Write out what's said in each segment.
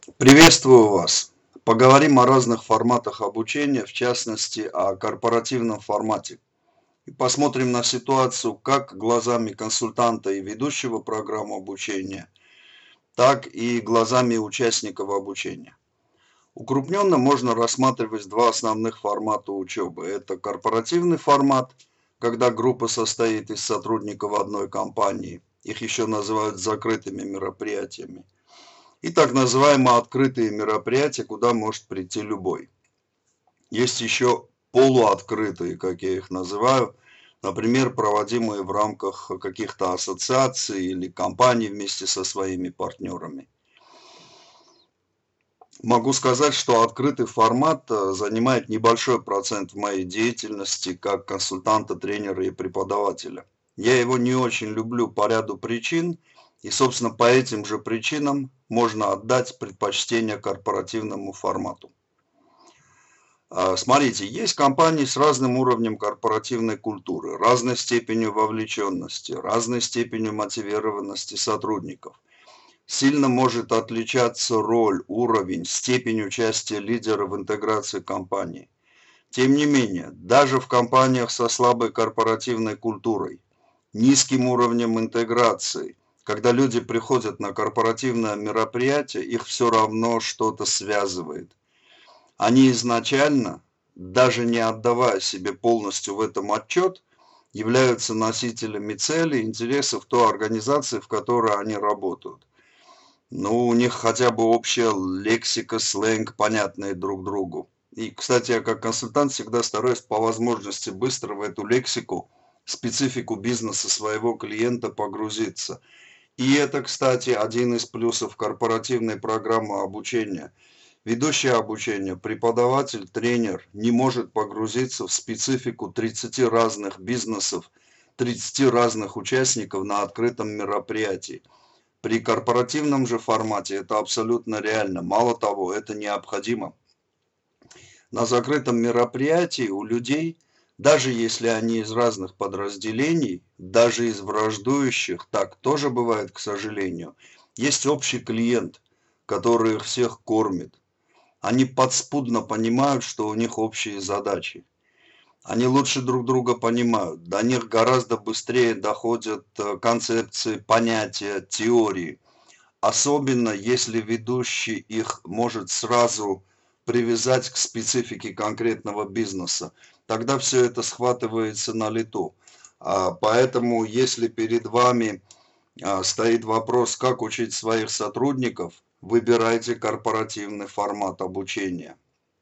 Приветствую вас! Поговорим о разных форматах обучения, в частности о корпоративном формате. И посмотрим на ситуацию как глазами консультанта и ведущего программы обучения, так и глазами участников обучения. Укрупненно можно рассматривать два основных формата учебы. Это корпоративный формат, когда группа состоит из сотрудников одной компании. Их еще называют закрытыми мероприятиями. И так называемые открытые мероприятия, куда может прийти любой. Есть еще полуоткрытые, как я их называю, например, проводимые в рамках каких-то ассоциаций или компаний вместе со своими партнерами. Могу сказать, что открытый формат занимает небольшой процент в моей деятельности как консультанта, тренера и преподавателя. Я его не очень люблю по ряду причин, и, собственно, по этим же причинам можно отдать предпочтение корпоративному формату. Смотрите, есть компании с разным уровнем корпоративной культуры, разной степенью вовлеченности, разной степенью мотивированности сотрудников. Сильно может отличаться роль, уровень, степень участия лидера в интеграции компании. Тем не менее, даже в компаниях со слабой корпоративной культурой, низким уровнем интеграции, когда люди приходят на корпоративное мероприятие, их все равно что-то связывает. Они изначально, даже не отдавая себе полностью в этом отчет, являются носителями целей, интересов той организации, в которой они работают. Ну, у них хотя бы общая лексика, сленг, понятные друг другу. И, кстати, я как консультант всегда стараюсь по возможности быстро в эту лексику, специфику бизнеса своего клиента погрузиться. И это, кстати, один из плюсов корпоративной программы обучения. Ведущий обучение, преподаватель, тренер не может погрузиться в специфику 30 разных бизнесов, 30 разных участников на открытом мероприятии. При корпоративном же формате это абсолютно реально. Мало того, это необходимо. На закрытом мероприятии у людей, даже если они из разных подразделений, даже из враждующих, так тоже бывает, к сожалению, есть общий клиент, который их всех кормит. Они подспудно понимают, что у них общие задачи. Они лучше друг друга понимают. До них гораздо быстрее доходят концепции, понятия, теории. Особенно если ведущий их может сразу привязать к специфике конкретного бизнеса. Тогда все это схватывается на лету. Поэтому, если перед вами стоит вопрос, как учить своих сотрудников, выбирайте корпоративный формат обучения.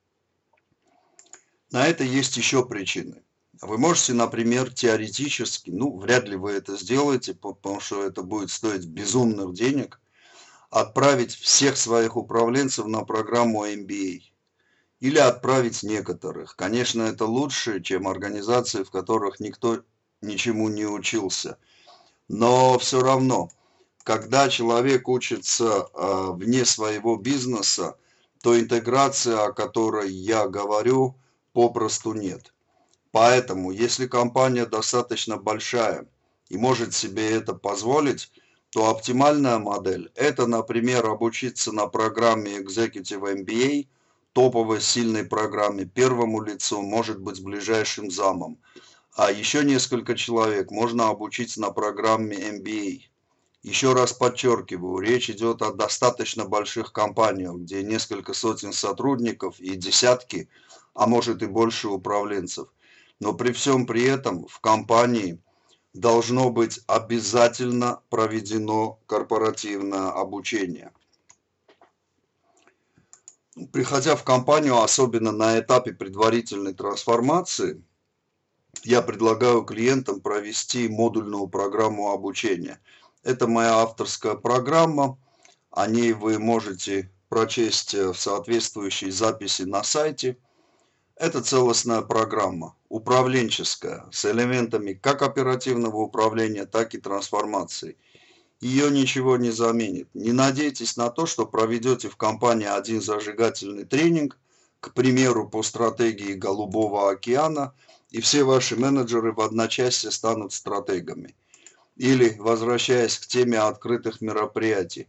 На это есть еще причины. Вы можете, например, теоретически, вряд ли вы это сделаете, потому что это будет стоить безумных денег, отправить всех своих управленцев на программу MBA. Или отправить некоторых. Конечно, это лучше, чем организации, в которых никто ничему не учился. Но все равно, когда человек учится вне своего бизнеса, то интеграция, о которой я говорю, попросту нет. Поэтому, если компания достаточно большая и может себе это позволить, то оптимальная модель – это, например, обучиться на программе Executive MBA, топовой сильной программе, первому лицу, может быть, ближайшим замом. А еще несколько человек можно обучить на программе MBA. Еще раз подчеркиваю, речь идет о достаточно больших компаниях, где несколько сотен сотрудников и десятки, а может и больше управленцев. Но при всем при этом в компании должно быть обязательно проведено корпоративное обучение. Приходя в компанию, особенно на этапе предварительной трансформации, я предлагаю клиентам провести модульную программу обучения. Это моя авторская программа, о ней вы можете прочесть в соответствующей записи на сайте. Это целостная программа, управленческая, с элементами как оперативного управления, так и трансформации. Ее ничего не заменит. Не надейтесь на то, что проведете в компании один зажигательный тренинг, к примеру, по стратегии Голубого океана, и все ваши менеджеры в одночасье станут стратегами. Или, возвращаясь к теме открытых мероприятий,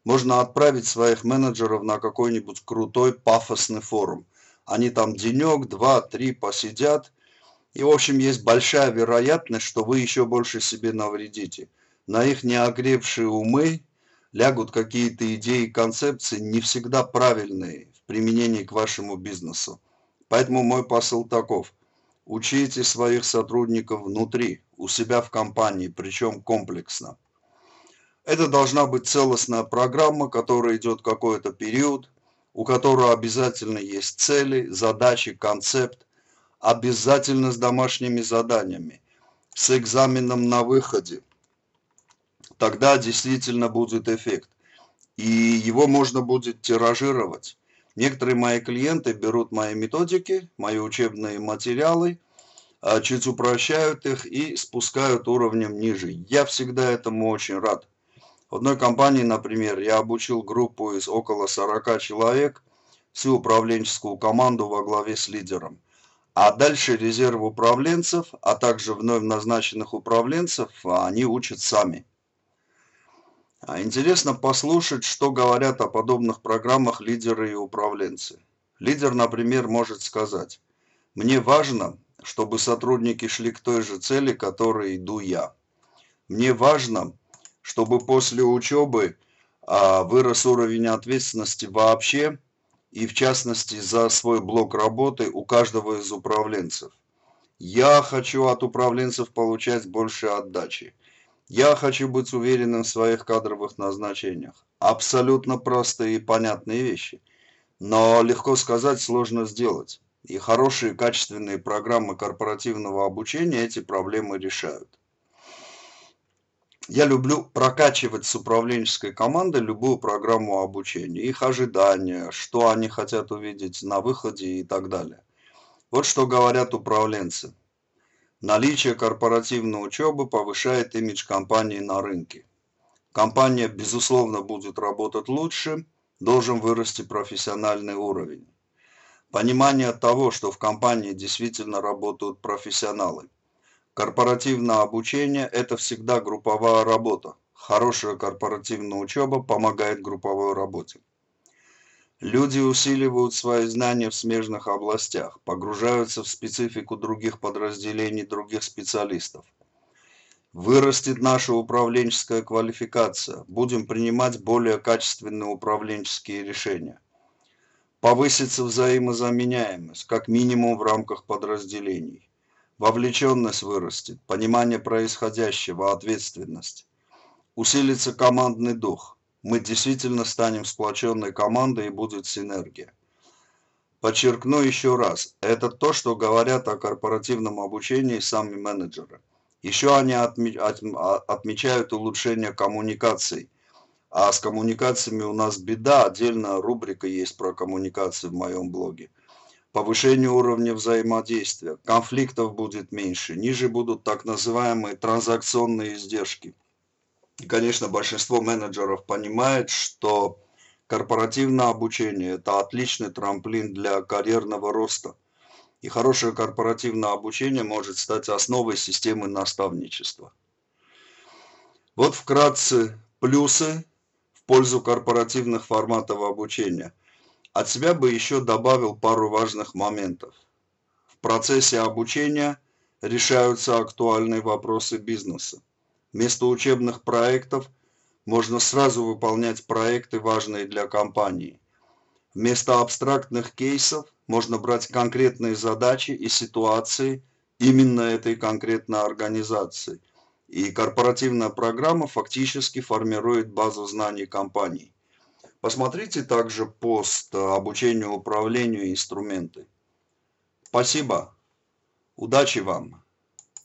Можно отправить своих менеджеров на какой-нибудь крутой пафосный форум. Они там денек, два, три посидят. И, в общем, есть большая вероятность, что вы еще больше себе навредите. На их неокрепшие умы лягут какие-то идеи и концепции, не всегда правильные в применении к вашему бизнесу. Поэтому мой посыл таков. Учите своих сотрудников внутри, у себя в компании, причем комплексно. Это должна быть целостная программа, которая идет какой-то период, у которой обязательно есть цели, задачи, концепт, обязательно с домашними заданиями, с экзаменом на выходе. Тогда действительно будет эффект. И его можно будет тиражировать. Некоторые мои клиенты берут мои методики, мои учебные материалы, чуть упрощают их и спускают уровнем ниже. Я всегда этому очень рад. В одной компании, например, я обучил группу из около 40 человек, всю управленческую команду во главе с лидером. А дальше резерв управленцев, а также вновь назначенных управленцев, они учат сами. Интересно послушать, что говорят о подобных программах лидеры и управленцы. Лидер, например, может сказать: «Мне важно, чтобы сотрудники шли к той же цели, к которой иду я. Мне важно, чтобы после учебы вырос уровень ответственности вообще, и в частности за свой блок работы у каждого из управленцев. Я хочу от управленцев получать больше отдачи. Я хочу быть уверенным в своих кадровых назначениях». Абсолютно простые и понятные вещи. Но легко сказать, сложно сделать. И хорошие качественные программы корпоративного обучения эти проблемы решают. Я люблю прокачивать с управленческой командой любую программу обучения, их ожидания, что они хотят увидеть на выходе и так далее. Вот что говорят управленцы. Наличие корпоративной учебы повышает имидж компании на рынке. Компания, безусловно, будет работать лучше, должен вырасти профессиональный уровень. Понимание того, что в компании действительно работают профессионалы. Корпоративное обучение – это всегда групповая работа. Хорошая корпоративная учеба помогает групповой работе. Люди усиливают свои знания в смежных областях, погружаются в специфику других подразделений, других специалистов. Вырастет наша управленческая квалификация, будем принимать более качественные управленческие решения. Повысится взаимозаменяемость, как минимум в рамках подразделений. Вовлеченность вырастет, понимание происходящего, ответственность. Усилится командный дух. Мы действительно станем сплоченной командой и будет синергия. Подчеркну еще раз, это то, что говорят о корпоративном обучении сами менеджеры. Еще они отмечают улучшение коммуникаций. А с коммуникациями у нас беда, отдельная рубрика есть про коммуникации в моем блоге. Повышение уровня взаимодействия, конфликтов будет меньше, ниже будут так называемые транзакционные издержки. И, конечно, большинство менеджеров понимает, что корпоративное обучение – это отличный трамплин для карьерного роста. И хорошее корпоративное обучение может стать основой системы наставничества. Вот вкратце плюсы в пользу корпоративных форматов обучения. От себя бы еще добавил пару важных моментов. В процессе обучения решаются актуальные вопросы бизнеса. Вместо учебных проектов можно сразу выполнять проекты, важные для компании. Вместо абстрактных кейсов можно брать конкретные задачи и ситуации именно этой конкретной организации. И корпоративная программа фактически формирует базу знаний компании. Посмотрите также пост «Обучение управлению и инструменты». Спасибо. Удачи вам.